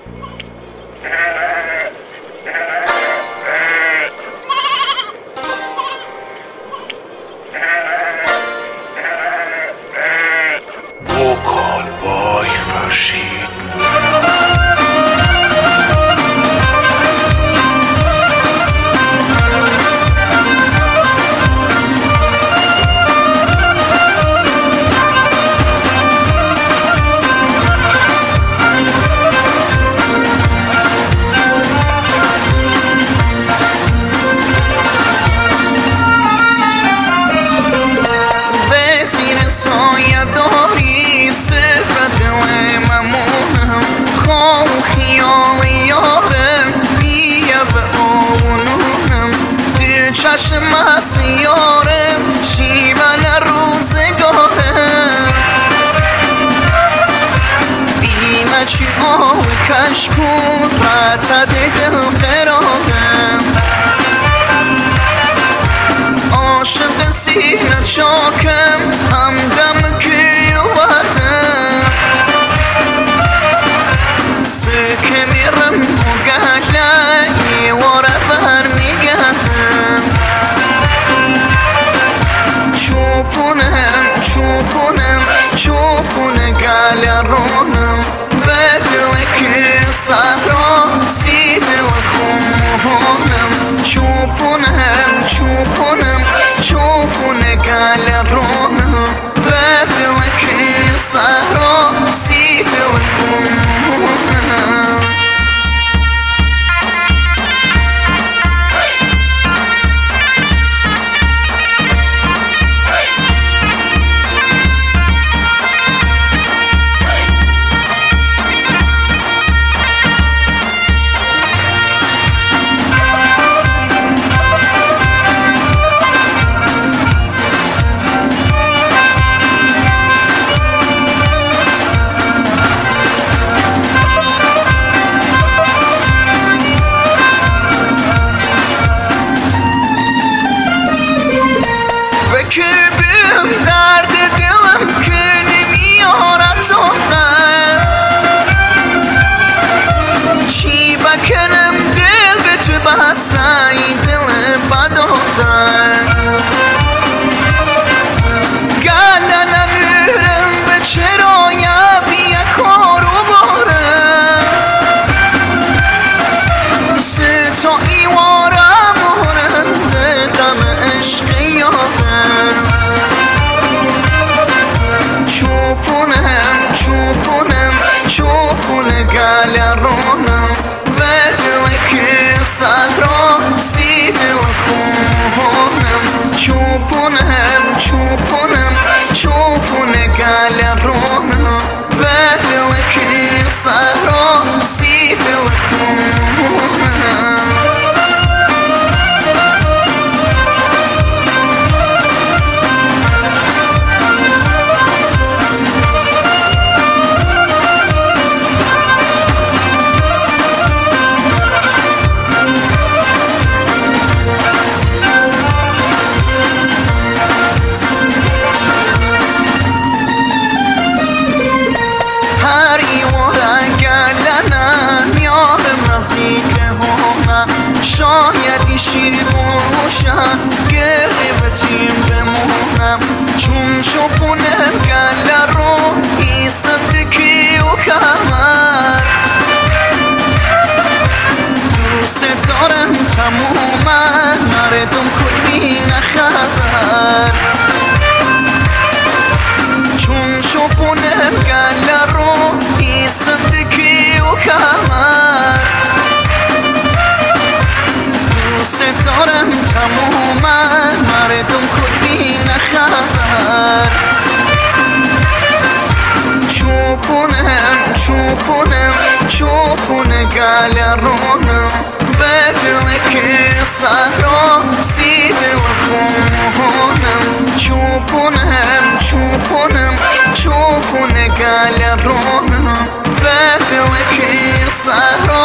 Vocal Boy Farshid چشم از یارم شیون روزگارم بیمه چی آو کشکون رتد دل قرارم عاشق سینه چاکم همدم کیوتم سکه میرم و گله واره برمیگردم چوپونه گلرونم بدوه که سهرا سیده و خمونم چوپونه گلرونم بدوه که سهرا سیده و خمونم درد دلم که نمیارد زهرم چی بکنم دل به تو بسته این دل بدادم گله نمیرم به چرا بیا کارو بارم ستا ایوارم ماننده دم عشق یارم چوپونه گلرونم بدوه که سهرا سیده و خونم چوپونه گلرونم بدوه که سهرا سیده و خونم شاید شیر باشم گره به تیم بمونم چون شپونم گله رو ایسم دکی و کمر دوست دارم تموما مردم کلی نخبر چون شپونم گله رو ایسم دکی و کمر دوست دارم تموما مردم کلی نخبر چوپونه گلرونم بدوه که سهرا سیده و خونم چوپونه گلرونم بدوه که سهرا